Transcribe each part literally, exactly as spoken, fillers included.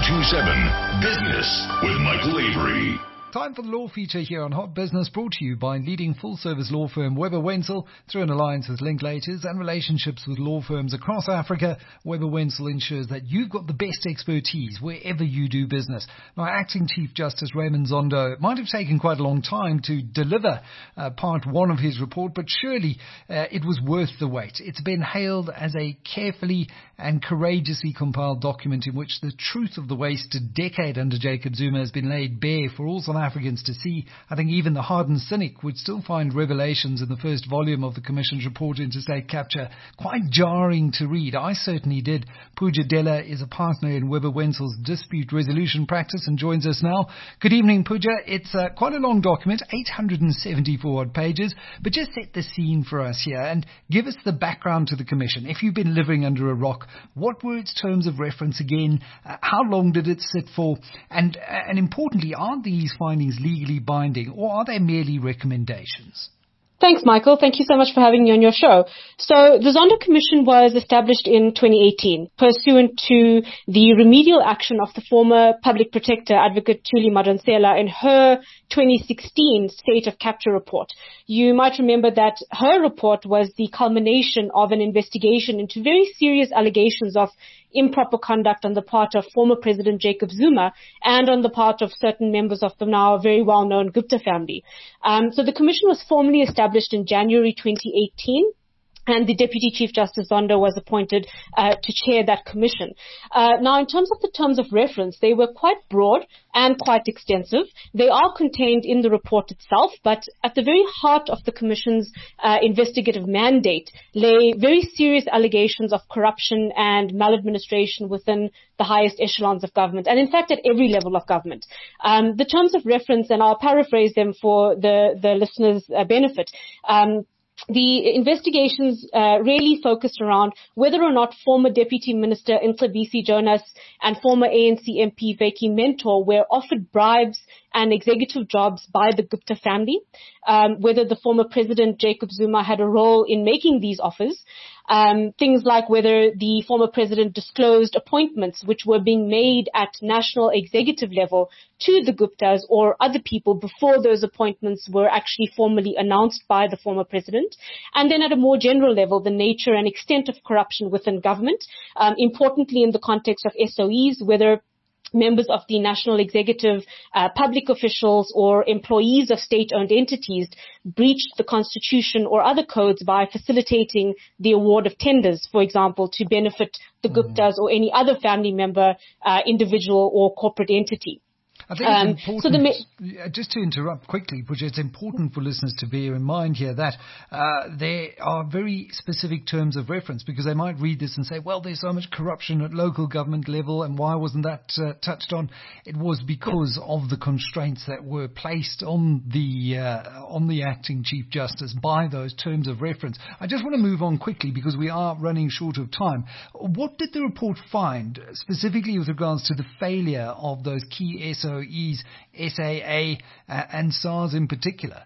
two seven Business with Michael Avery. Time for the law feature here on Hot Business, brought to you by leading full-service law firm Webber Wentzel. Through an alliance with Linklaters and relationships with law firms across Africa, Webber Wentzel ensures that you've got the best expertise wherever you do business. Now, Acting Chief Justice Raymond Zondo might have taken quite a long time to deliver uh, part one of his report, but surely uh, it was worth the wait. It's been hailed as a carefully and courageously compiled document in which the truth of the wasted decade under Jacob Zuma has been laid bare for all South Africans to see. I think even the hardened cynic would still find revelations in the first volume of the Commission's report into state capture quite jarring to read. I certainly did. Pooja Della is a partner in Webber Wentzel's dispute resolution practice and joins us now. Good evening, Pooja. It's uh, quite a long document, eight hundred seventy-four odd pages, but just set the scene for us here and give us the background to the Commission. If you've been living under a rock, what were its terms of reference again? Uh, how long did it sit for? And, uh, and importantly, are these findings legally binding, or are they merely recommendations? Thanks, Michael. Thank you so much for having me on your show. So the Zondo Commission was established in twenty eighteen, pursuant to the remedial action of the former public protector, Advocate Thuli Madonsela, in her twenty sixteen State of Capture report. You might remember that her report was the culmination of an investigation into very serious allegations of improper conduct on the part of former President Jacob Zuma and on the part of certain members of the now very well-known Gupta family. Um, so the Commission was formally established in January twenty eighteen. And the Deputy Chief Justice Zondo was appointed uh, to chair that commission. Uh, now, in terms of the terms of reference, they were quite broad and quite extensive. They are contained in the report itself, but at the very heart of the Commission's uh, investigative mandate lay very serious allegations of corruption and maladministration within the highest echelons of government, and in fact at every level of government. Um, the terms of reference, and I'll paraphrase them for the, the listeners' uh, benefit, um, The investigations uh, really focused around whether or not former Deputy Minister Mcebisi Jonas and former A N C M P Vytjie Mentor were offered bribes and executive jobs by the Gupta family, um, whether the former President Jacob Zuma had a role in making these offers, um, things like whether the former President disclosed appointments which were being made at national executive level to the Guptas or other people before those appointments were actually formally announced by the former President, and then at a more general level, the nature and extent of corruption within government, um, importantly in the context of S O Es, whether members of the national executive, uh, public officials or employees of state-owned entities breached the constitution or other codes by facilitating the award of tenders, for example, to benefit the Guptas or any other family member, uh, individual or corporate entity. I think Um, it's important, so the ma- just to interrupt quickly, Pooja, it's important for listeners to bear in mind here that uh, there are very specific terms of reference, because they might read this and say, well, there's so much corruption at local government level, and why wasn't that uh, touched on? It was because of the constraints that were placed on the uh, on the acting Chief Justice by those terms of reference. I just want to move on quickly because we are running short of time. What did the report find specifically with regards to the failure of those key S O Es, S A A, uh, and SARS in particular?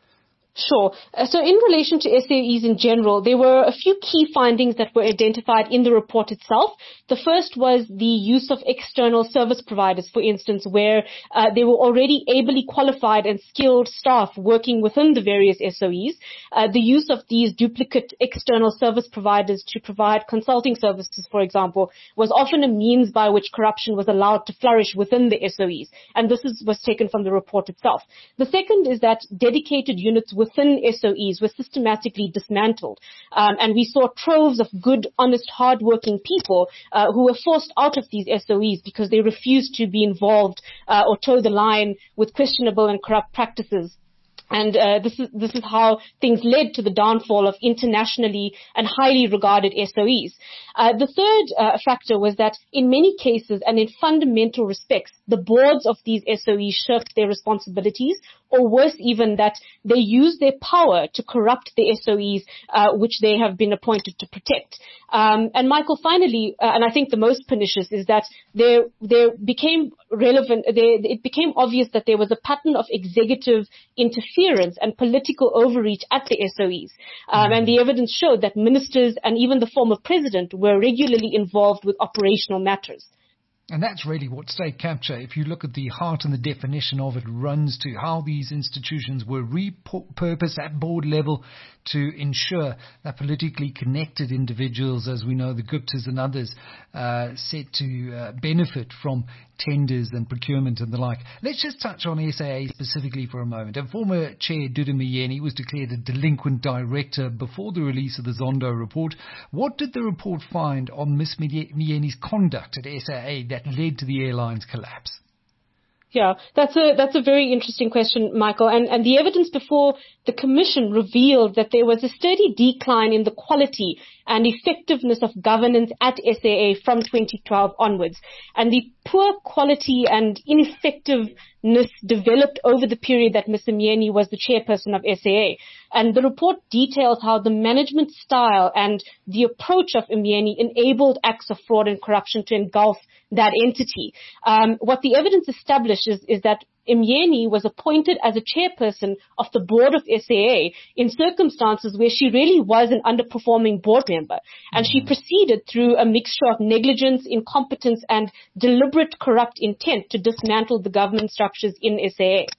Sure. Uh, so in relation to S A Es in general, there were a few key findings that were identified in the report itself. The first was the use of external service providers, for instance, where uh, there were already ably qualified and skilled staff working within the various S O Es. Uh, the use of these duplicate external service providers to provide consulting services, for example, was often a means by which corruption was allowed to flourish within the S O Es. And this is, was taken from the report itself. The second is that dedicated units with within S O Es were systematically dismantled. Um, and we saw troves of good, honest, hardworking people uh, who were forced out of these S O Es because they refused to be involved uh, or toe the line with questionable and corrupt practices. And uh, this is this is how things led to the downfall of internationally and highly regarded S O Es. Uh, the third uh, factor was that in many cases and in fundamental respects, the boards of these S O Es shirked their responsibilities, or worse even, that they used their power to corrupt the S O Es uh, which they have been appointed to protect. Um, and Michael, finally, uh, and I think the most pernicious, is that there there became relevant. There, it became obvious that there was a pattern of executive interference and political overreach at the S O Es, um, and the evidence showed that ministers and even the former president were regularly involved with operational matters. And that's really what state capture, if you look at the heart and the definition of it, runs to how these institutions were repurposed at board level to ensure that politically connected individuals, as we know the Guptas and others, uh, set to uh, benefit from tenders and procurement and the like. Let's just touch on S A A specifically for a moment. And former Chair Dudu Myeni was declared a delinquent director before the release of the Zondo report. What did the report find on Miss Myeni's conduct at S A A that led to the airline's collapse? Yeah, that's a that's a very interesting question, Michael. And and the evidence before the Commission revealed that there was a steady decline in the quality and effectiveness of governance at S A A from twenty twelve onwards. And the poor quality and ineffectiveness developed over the period that Mister Myeni was the chairperson of S A A. And the report details how the management style and the approach of Myeni enabled acts of fraud and corruption to engulf that entity. Um, what the evidence establishes is that Myeni was appointed as a chairperson of the board of S A A in circumstances where she really was an underperforming board member. And she proceeded through a mixture of negligence, incompetence, and deliberate corrupt intent to dismantle the government structures in S A A.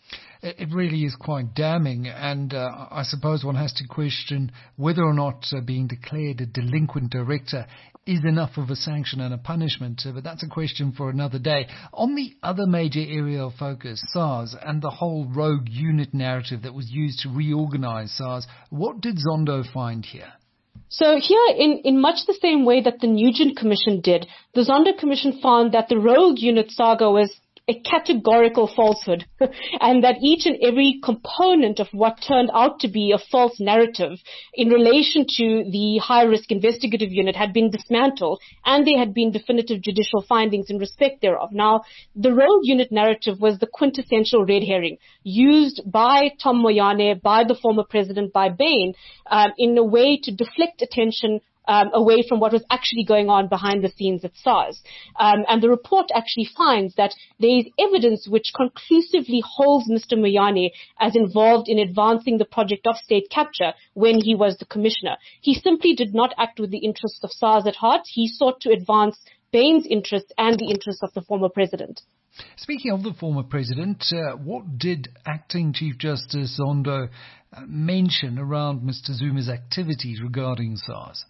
It really is quite damning, and uh, I suppose one has to question whether or not uh, being declared a delinquent director is enough of a sanction and a punishment, uh, but that's a question for another day. On the other major area of focus, SARS, and the whole rogue unit narrative that was used to reorganize SARS, what did Zondo find here? So here, in, in much the same way that the Nugent Commission did, the Zondo Commission found that the rogue unit saga was a categorical falsehood, and that each and every component of what turned out to be a false narrative in relation to the high-risk investigative unit had been dismantled, and there had been definitive judicial findings in respect thereof. Now, the rogue unit narrative was the quintessential red herring used by Tom Moyane, by the former president, by Bain, um, in a way to deflect attention Um, away from what was actually going on behind the scenes at SARS. Um, and the report actually finds that there is evidence which conclusively holds Mister Moyane as involved in advancing the project of state capture when he was the commissioner. He simply did not act with the interests of SARS at heart. He sought to advance Bain's interests and the interests of the former president. Speaking of the former president, uh, what did Acting Chief Justice Zondo uh, mention around Mister Zuma's activities regarding SARS?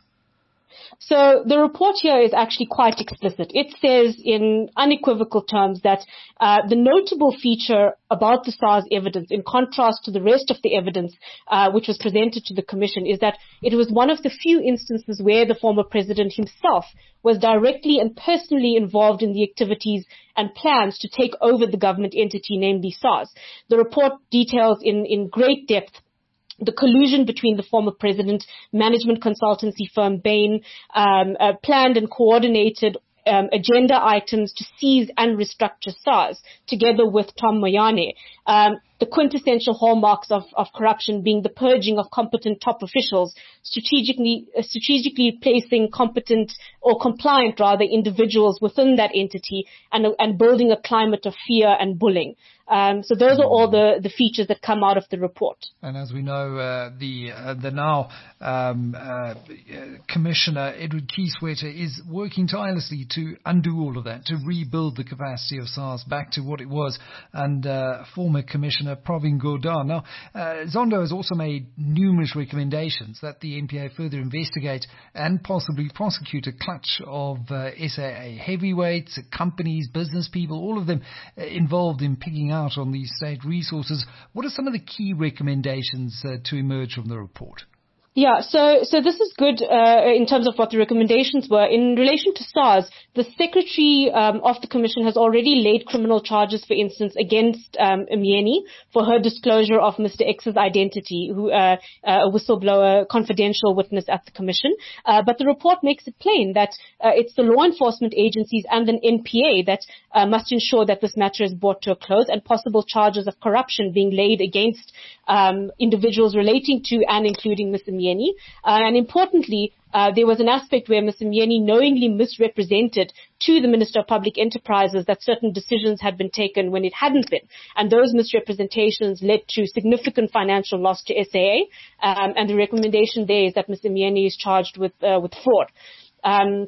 So the report here is actually quite explicit. It says in unequivocal terms that uh, the notable feature about the SARS evidence, in contrast to the rest of the evidence uh, which was presented to the Commission, is that it was one of the few instances where the former president himself was directly and personally involved in the activities and plans to take over the government entity, namely SARS. The report details in, in great depth the collusion between the former president, management consultancy firm Bain, um, uh, planned and coordinated um, agenda items to seize and restructure SARS, together with Tom Moyane. Um, the quintessential hallmarks of, of corruption being the purging of competent top officials, strategically, uh, strategically placing competent or compliant, rather, individuals within that entity, and, and building a climate of fear and bullying. Um, so those are all the, the features that come out of the report. And as we know, uh, the uh, the now um, uh, Commissioner Edward Kieswetter is working tirelessly to undo all of that, to rebuild the capacity of SARS back to what it was, and uh, former Commissioner Pravin Gordhan. Now, uh, Zondo has also made numerous recommendations that the N P A further investigate and possibly prosecute a clutch of uh, S A A heavyweights, companies, business people, all of them uh, involved in picking out on these state resources. What are some of the key recommendations uh, to emerge from the report? Yeah, so so this is good uh, in terms of what the recommendations were. In relation to SARS, the Secretary um, of the Commission has already laid criminal charges, for instance, against um, Myeni for her disclosure of Mister X's identity, who uh, a whistleblower, confidential witness at the Commission. Uh, but the report makes it plain that uh, it's the law enforcement agencies and an N P A that uh, must ensure that this matter is brought to a close, and possible charges of corruption being laid against um, individuals relating to and including Mister Myeni. Uh, and importantly, uh, there was an aspect where Mister Myeni knowingly misrepresented to the Minister of Public Enterprises that certain decisions had been taken when it hadn't been. And those misrepresentations led to significant financial loss to S A A. Um, and the recommendation there is that Mister Myeni is charged with, uh, with fraud. Um,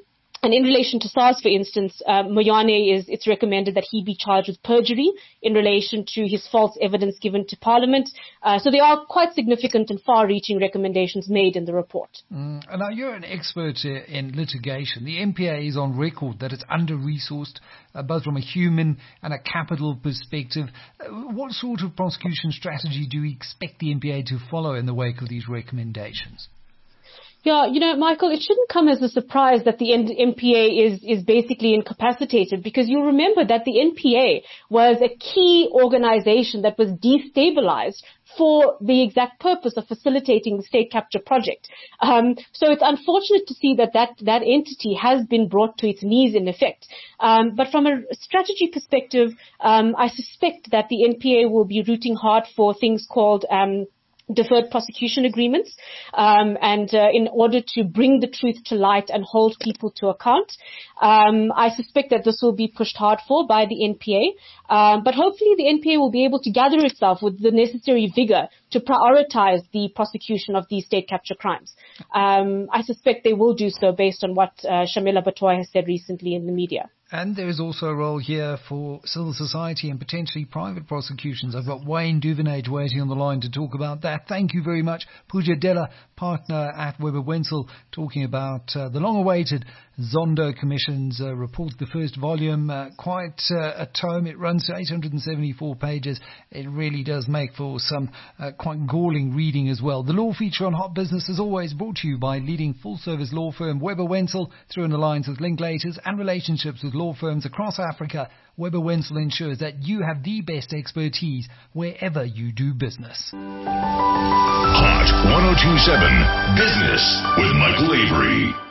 And in relation to SARS, for instance, uh, Moyane is, it's recommended that he be charged with perjury in relation to his false evidence given to Parliament. Uh, so there are quite significant and far-reaching recommendations made in the report. Mm, and now you're an expert uh, in litigation. The N P A is on record that it's under-resourced, uh, both from a human and a capital perspective. Uh, what sort of prosecution strategy do you expect the N P A to follow in the wake of these recommendations? Yeah, you know, Michael, it shouldn't come as a surprise that the N P A is, is basically incapacitated, because you'll remember that the N P A was a key organization that was destabilized for the exact purpose of facilitating the state capture project. Um, so it's unfortunate to see that, that that entity has been brought to its knees in effect. Um, but from a strategy perspective, um, I suspect that the N P A will be rooting hard for things called um, deferred prosecution agreements, um, and uh, in order to bring the truth to light and hold people to account. Um, I suspect that this will be pushed hard for by the N P A, um, but hopefully the N P A will be able to gather itself with the necessary vigor to prioritize the prosecution of these state capture crimes. Um, I suspect they will do so based on what uh, Shamila Batoy has said recently in the media. And there is also a role here for civil society and potentially private prosecutions. I've got Wayne Duvenage waiting on the line to talk about that. Thank you very much. Pooja Della, partner at Webber Wentzel, talking about uh, the long-awaited Zondo Commission's uh, report, the first volume. Uh, quite uh, a tome. It runs to eight hundred seventy-four pages. It really does make for some uh, quite galling reading as well. The law feature on Hot Business is always brought to you by leading full-service law firm Webber Wentzel, through an alliance with Linklaters and relationships with law firms across Africa. Webber Wentzel ensures that you have the best expertise wherever you do business. Hot one oh two point seven Business with Michael Avery.